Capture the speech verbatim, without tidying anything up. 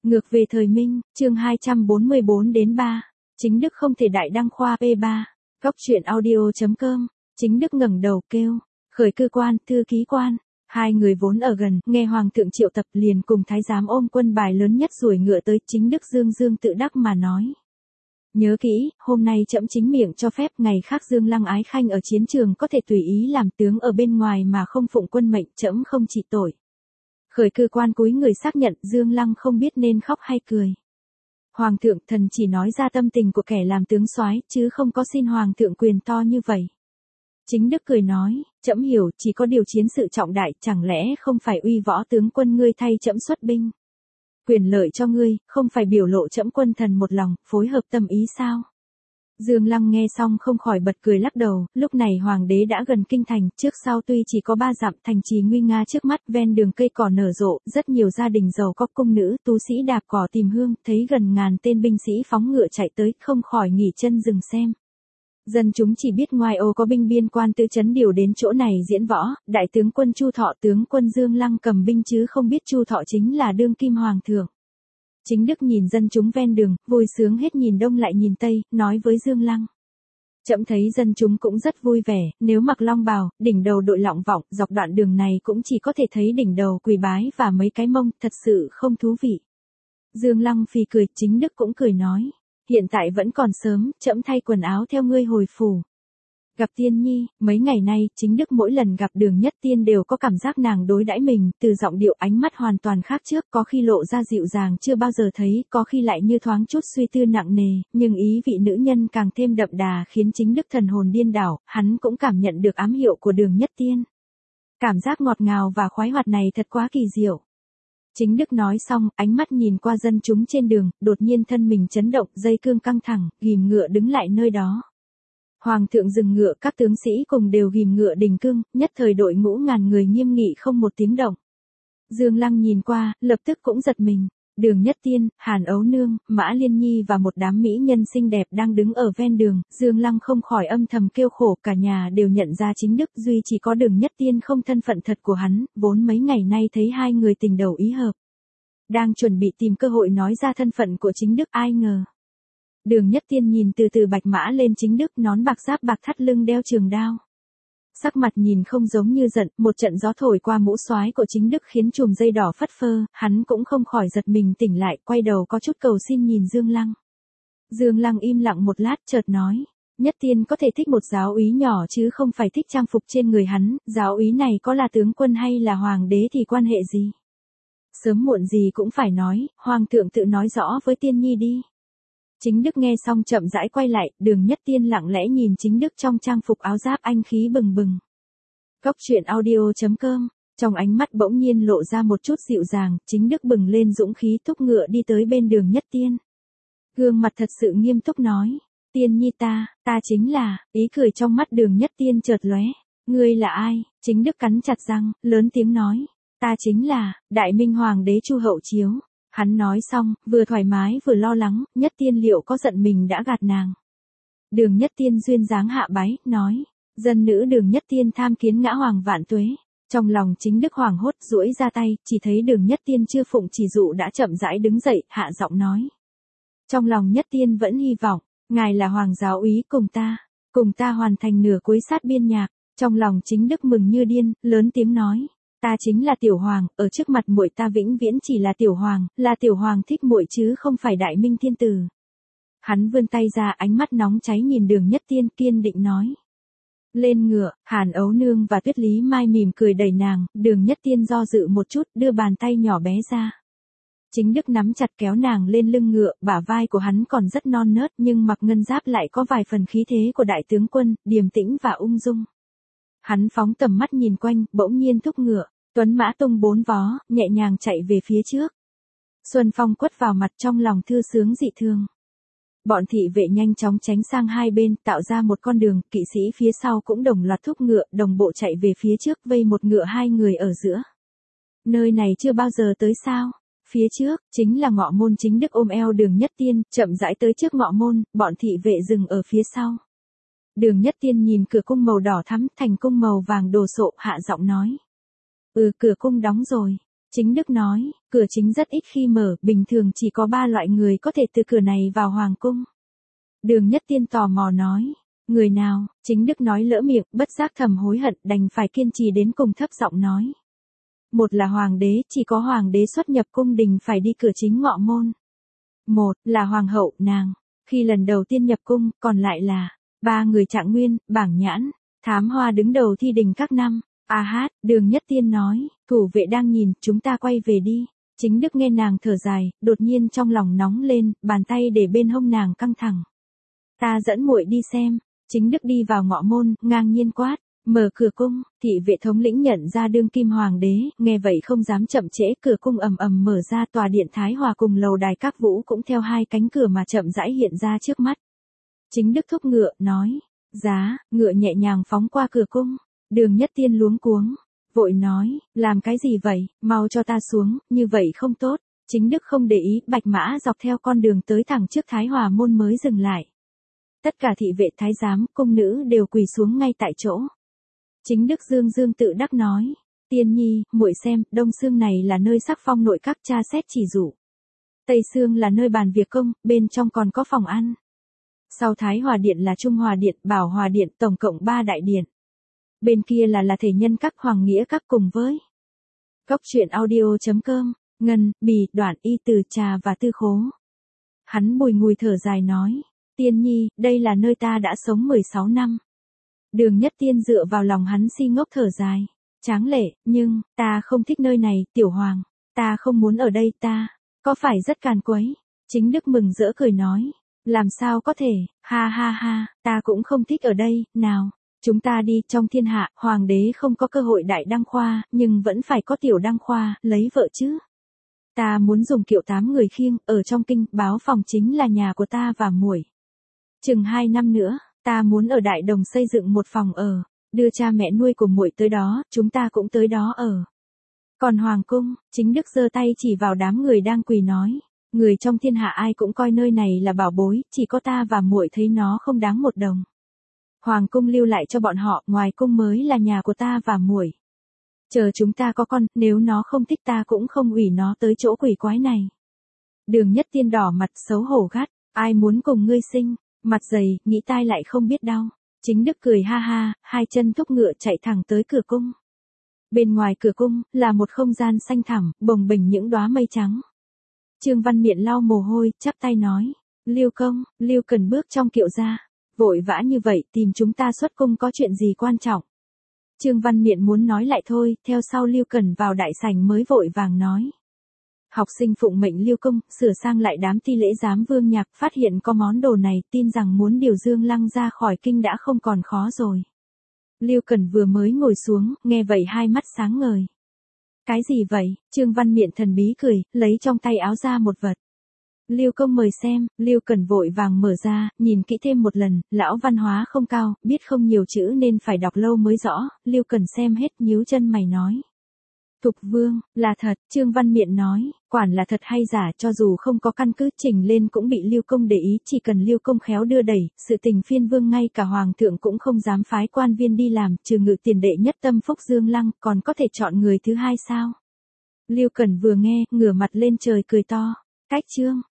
Ngược về thời Minh, chương hai trăm bốn mươi bốn đến ba. Chính Đức không thể đại đăng khoa pê ba. Góc truyện audio chấm com. Chính Đức ngẩng đầu kêu. Khởi cư quan, thư ký quan. Hai người vốn ở gần, nghe Hoàng thượng triệu tập liền cùng thái giám ôm quân bài lớn nhất ruổi ngựa tới. Chính Đức dương dương tự đắc mà nói. Nhớ kỹ, hôm nay trẫm chính miệng cho phép ngày khác Dương Lăng Ái Khanh ở chiến trường có thể tùy ý làm tướng ở bên ngoài mà không phụng quân mệnh, trẫm không trị tội. Khởi cư quan cúi người xác nhận Dương Lăng không biết nên khóc hay cười. Hoàng thượng, thần chỉ nói ra tâm tình của kẻ làm tướng soái, chứ không có xin Hoàng thượng quyền to như vậy. Chính Đức cười nói, trẫm hiểu, chỉ có điều chiến sự trọng đại, chẳng lẽ không phải uy võ tướng quân ngươi thay trẫm xuất binh. Quyền lợi cho ngươi, không phải biểu lộ trẫm quân thần một lòng, phối hợp tâm ý sao? Dương Lăng nghe xong không khỏi bật cười lắc đầu, lúc này hoàng đế đã gần kinh thành, trước sau tuy chỉ có ba dặm, thành trì nguy nga trước mắt, ven đường cây cỏ nở rộ, rất nhiều gia đình giàu có cung nữ, tú sĩ đạp cỏ tìm hương, thấy gần ngàn tên binh sĩ phóng ngựa chạy tới, không khỏi nghỉ chân dừng xem. Dân chúng chỉ biết ngoài ô có binh biên quan tư chấn điều đến chỗ này diễn võ, đại tướng quân Chu Thọ tướng quân Dương Lăng cầm binh chứ không biết Chu Thọ chính là đương kim hoàng thượng. Chính Đức nhìn dân chúng ven đường, vui sướng hết nhìn đông lại nhìn tây, nói với Dương Lăng. Trẫm thấy dân chúng cũng rất vui vẻ, nếu mặc long bào, đỉnh đầu đội lọng vọng, dọc đoạn đường này cũng chỉ có thể thấy đỉnh đầu quỳ bái và mấy cái mông, thật sự không thú vị. Dương Lăng phì cười, Chính Đức cũng cười nói. Hiện tại vẫn còn sớm, trẫm thay quần áo theo ngươi hồi phủ. Gặp Tiên Nhi, mấy ngày nay, Chính Đức mỗi lần gặp Đường Nhất Tiên đều có cảm giác nàng đối đãi mình, từ giọng điệu ánh mắt hoàn toàn khác trước, có khi lộ ra dịu dàng chưa bao giờ thấy, có khi lại như thoáng chút suy tư nặng nề, nhưng ý vị nữ nhân càng thêm đậm đà khiến Chính Đức thần hồn điên đảo, hắn cũng cảm nhận được ám hiệu của Đường Nhất Tiên. Cảm giác ngọt ngào và khoái hoạt này thật quá kỳ diệu. Chính Đức nói xong, ánh mắt nhìn qua dân chúng trên đường, đột nhiên thân mình chấn động, dây cương căng thẳng, ghìm ngựa đứng lại nơi đó. Hoàng thượng dừng ngựa, các tướng sĩ cùng đều ghìm ngựa đình cương, nhất thời đội ngũ ngàn người nghiêm nghị không một tiếng động. Dương Lăng nhìn qua, lập tức cũng giật mình. Đường Nhất Tiên, Hàn Ấu Nương, Mã Liên Nhi và một đám mỹ nhân xinh đẹp đang đứng ở ven đường, Dương Lăng không khỏi âm thầm kêu khổ, cả nhà đều nhận ra Chính Đức, duy chỉ có Đường Nhất Tiên không thân phận thật của hắn, vốn mấy ngày nay thấy hai người tình đầu ý hợp. Đang chuẩn bị tìm cơ hội nói ra thân phận của Chính Đức, ai ngờ. Đường Nhất Tiên nhìn từ từ bạch mã lên Chính Đức, nón bạc giáp bạc thắt lưng đeo trường đao. Sắc mặt nhìn không giống như giận, một trận gió thổi qua mũ soái của Chính Đức khiến chùm dây đỏ phất phơ, hắn cũng không khỏi giật mình tỉnh lại, quay đầu có chút cầu xin nhìn Dương Lăng. Dương Lăng im lặng một lát chợt nói, Nhất Tiên có thể thích một giáo úy nhỏ chứ không phải thích trang phục trên người hắn, giáo úy này có là tướng quân hay là hoàng đế thì quan hệ gì? Sớm muộn gì cũng phải nói, hoàng thượng tự nói rõ với Tiên Nhi đi. Chính Đức nghe xong chậm rãi quay lại, Đường Nhất Tiên lặng lẽ nhìn Chính Đức trong trang phục áo giáp anh khí bừng bừng. Góc truyện audio chấm com, trong ánh mắt bỗng nhiên lộ ra một chút dịu dàng, Chính Đức bừng lên dũng khí thúc ngựa đi tới bên Đường Nhất Tiên. Gương mặt thật sự nghiêm túc nói, Tiên Nhi ta, ta chính là, ý cười trong mắt Đường Nhất Tiên chợt lóe, ngươi là ai? Chính Đức cắn chặt răng, lớn tiếng nói, ta chính là, Đại Minh Hoàng đế Chu Hậu Chiếu. Hắn nói xong, vừa thoải mái vừa lo lắng, Nhất Tiên liệu có giận mình đã gạt nàng. Đường Nhất Tiên duyên dáng hạ bái, nói, dân nữ Đường Nhất Tiên tham kiến ngã hoàng vạn tuế. Trong lòng Chính Đức hoảng hốt, duỗi ra tay, chỉ thấy Đường Nhất Tiên chưa phụng chỉ dụ đã chậm rãi đứng dậy, hạ giọng nói. Trong lòng Nhất Tiên vẫn hy vọng, ngài là hoàng giáo úy cùng ta, cùng ta hoàn thành nửa cuối sát biên nhạc. Trong lòng Chính Đức mừng như điên, lớn tiếng nói. Ta chính là tiểu hoàng, ở trước mặt muội ta vĩnh viễn chỉ là tiểu hoàng, là tiểu hoàng thích muội chứ không phải Đại Minh thiên tử. Hắn vươn tay ra, ánh mắt nóng cháy nhìn Đường Nhất Tiên, kiên định nói. Lên ngựa, Hàn Ấu Nương và Tuyết Lý Mai mỉm cười đẩy nàng, Đường Nhất Tiên do dự một chút, đưa bàn tay nhỏ bé ra. Chính Đức nắm chặt kéo nàng lên lưng ngựa, bả vai của hắn còn rất non nớt nhưng mặc ngân giáp lại có vài phần khí thế của đại tướng quân, điềm tĩnh và ung dung. Hắn phóng tầm mắt nhìn quanh, bỗng nhiên thúc ngựa, tuấn mã tung bốn vó, nhẹ nhàng chạy về phía trước. Xuân phong quất vào mặt, trong lòng thư sướng dị thường. Bọn thị vệ nhanh chóng tránh sang hai bên, tạo ra một con đường, kỵ sĩ phía sau cũng đồng loạt thúc ngựa, đồng bộ chạy về phía trước, vây một ngựa hai người ở giữa. Nơi này chưa bao giờ tới sao? Phía trước, chính là ngọ môn. Chính Đức ôm eo Đường Nhất Tiên, chậm rãi tới trước ngọ môn, bọn thị vệ dừng ở phía sau. Đường Nhất Tiên nhìn cửa cung màu đỏ thắm thành cung màu vàng đồ sộ, hạ giọng nói. Ừ, cửa cung đóng rồi. Chính Đức nói, cửa chính rất ít khi mở, bình thường chỉ có ba loại người có thể từ cửa này vào hoàng cung. Đường Nhất Tiên tò mò nói, người nào? Chính Đức nói lỡ miệng, bất giác thầm hối hận, đành phải kiên trì đến cùng thấp giọng nói. Một là hoàng đế, chỉ có hoàng đế xuất nhập cung đình phải đi cửa chính ngọ môn. Một là hoàng hậu, nàng, khi lần đầu tiên nhập cung, còn lại là ba người Trạng Nguyên, Bảng Nhãn, Thám Hoa đứng đầu thi đình các năm. A hát, Đường Nhất Tiên nói, thủ vệ đang nhìn, chúng ta quay về đi. Chính Đức nghe nàng thở dài, đột nhiên trong lòng nóng lên, bàn tay để bên hông nàng căng thẳng. Ta dẫn muội đi xem. Chính Đức đi vào ngọ môn, ngang nhiên quát, mở cửa cung. Thị vệ thống lĩnh nhận ra đương kim hoàng đế, nghe vậy không dám chậm trễ, cửa cung ầm ầm mở ra, tòa điện Thái Hòa cùng lầu đài các vũ cũng theo hai cánh cửa mà chậm rãi hiện ra trước mắt. Chính Đức thúc ngựa, nói, giá, ngựa nhẹ nhàng phóng qua cửa cung. Đường Nhất Tiên luống cuống, vội nói, làm cái gì vậy, mau cho ta xuống, như vậy không tốt. Chính Đức không để ý, bạch mã dọc theo con đường tới thẳng trước Thái Hòa môn mới dừng lại. Tất cả thị vệ thái giám, cung nữ đều quỳ xuống ngay tại chỗ. Chính Đức dương dương tự đắc nói, Tiên nhi, muội xem, đông xương này là nơi sắc phong nội các tra xét chỉ dụ. Tây xương là nơi bàn việc công, bên trong còn có phòng ăn. Sau Thái Hòa điện là Trung Hòa điện, Bảo Hòa điện, tổng cộng ba đại điện. Bên kia là là thể nhân các, hoàng nghĩa các cùng với Cốc truyện audio chấm com, Ngân, Bì, Đoạn, Y Từ, Trà và Tư Khố. Hắn bùi ngùi thở dài nói, Tiên nhi, đây là nơi ta đã sống mười sáu năm. Đường Nhất Tiên dựa vào lòng hắn si ngốc thở dài, tráng lệ, nhưng, ta không thích nơi này, tiểu hoàng, ta không muốn ở đây, ta, có phải rất càn quấy? Chính Đức mừng rỡ cười nói, làm sao có thể, ha ha ha, ta cũng không thích ở đây, nào. Chúng ta đi, trong thiên hạ, hoàng đế không có cơ hội đại đăng khoa, nhưng vẫn phải có tiểu đăng khoa, lấy vợ chứ. Ta muốn dùng kiệu tám người khiêng, ở trong kinh, báo phòng chính là nhà của ta và muội. Chừng hai năm nữa, ta muốn ở Đại Đồng xây dựng một phòng ở, đưa cha mẹ nuôi của muội tới đó, chúng ta cũng tới đó ở. Còn hoàng cung, Chính Đức giơ tay chỉ vào đám người đang quỳ nói, người trong thiên hạ ai cũng coi nơi này là bảo bối, chỉ có ta và muội thấy nó không đáng một đồng. Hoàng cung lưu lại cho bọn họ, ngoài cung mới là nhà của ta và muội. Chờ chúng ta có con, nếu nó không thích ta cũng không ủy nó tới chỗ quỷ quái này. Đường Nhất Tiên đỏ mặt xấu hổ gắt, ai muốn cùng ngươi sinh, mặt dày, nghĩ tai lại không biết đau. Chính Đức cười ha ha, hai chân thúc ngựa chạy thẳng tới cửa cung. Bên ngoài cửa cung, là một không gian xanh thẳm, bồng bềnh những đóa mây trắng. Trương Văn Miện lau mồ hôi, chắp tay nói, Lưu công, Lưu Cần bước trong kiệu ra. Vội vã như vậy, tìm chúng ta xuất cung có chuyện gì quan trọng? Trương Văn Miện muốn nói lại thôi, theo sau Lưu Cần vào đại sảnh mới vội vàng nói. Học sinh phụng mệnh Lưu công, sửa sang lại đám ti lễ giám vương nhạc, phát hiện có món đồ này, tin rằng muốn điều Dương Lăng ra khỏi kinh đã không còn khó rồi. Lưu Cần vừa mới ngồi xuống, nghe vậy hai mắt sáng ngời. Cái gì vậy? Trương Văn Miện thần bí cười, lấy trong tay áo ra một vật. Lưu công mời xem, Lưu Cần vội vàng mở ra, nhìn kỹ thêm một lần, lão văn hóa không cao, biết không nhiều chữ nên phải đọc lâu mới rõ, Lưu Cần xem hết nhíu chân mày nói. Thục vương, là thật, Trương Văn Miện nói, quản là thật hay giả cho dù không có căn cứ trình lên cũng bị Lưu công để ý, chỉ cần Lưu công khéo đưa đẩy, sự tình phiên vương ngay cả hoàng thượng cũng không dám phái quan viên đi làm, trừ ngự tiền đệ nhất tâm phúc Dương Lăng, còn có thể chọn người thứ hai sao? Lưu Cần vừa nghe, ngửa mặt lên trời cười to, cách Trương,